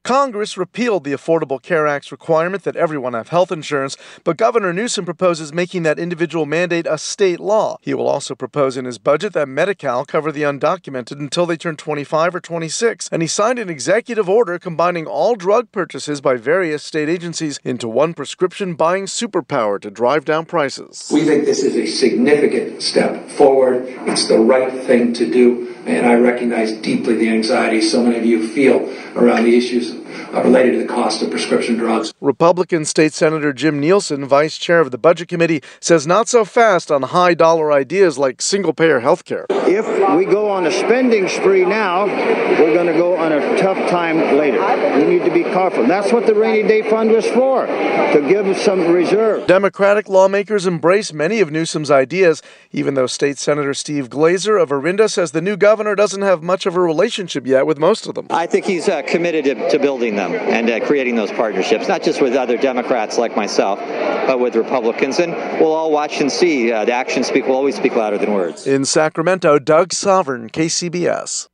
Congress repealed the Affordable Care Act's requirement that everyone have health insurance, but Governor Newsom proposes making that individual mandate a state law. He will also propose in his budget that Medi-Cal cover the undocumented until they turn 25 or 26, and he signed an executive order combining all drug purchases by various state agencies into one prescription buying superpower to drive down prices. We think this is a significant step forward. It's the right thing to do, and I recognize deeply the anxiety so many of you feel around the issues related to the cost of prescription drugs. Republican State Senator Jim Nielsen, vice chair of the Budget Committee, says not so fast on high-dollar ideas like single-payer health care. If we go on a spending spree now, we're going to go on a tough time later. We need to be careful. That's what the rainy day fund was for, to give us some reserve. Democratic lawmakers embrace many of Newsom's ideas, even though State Senator Steve Glazer of Orinda says the new governor doesn't have much of a relationship yet with most of them. I think he's committed to building them and creating those partnerships, not just with other Democrats like myself, but with Republicans. And we'll all watch and see. The actions will always speak louder than words. In Sacramento, Doug Sovereign, KCBS.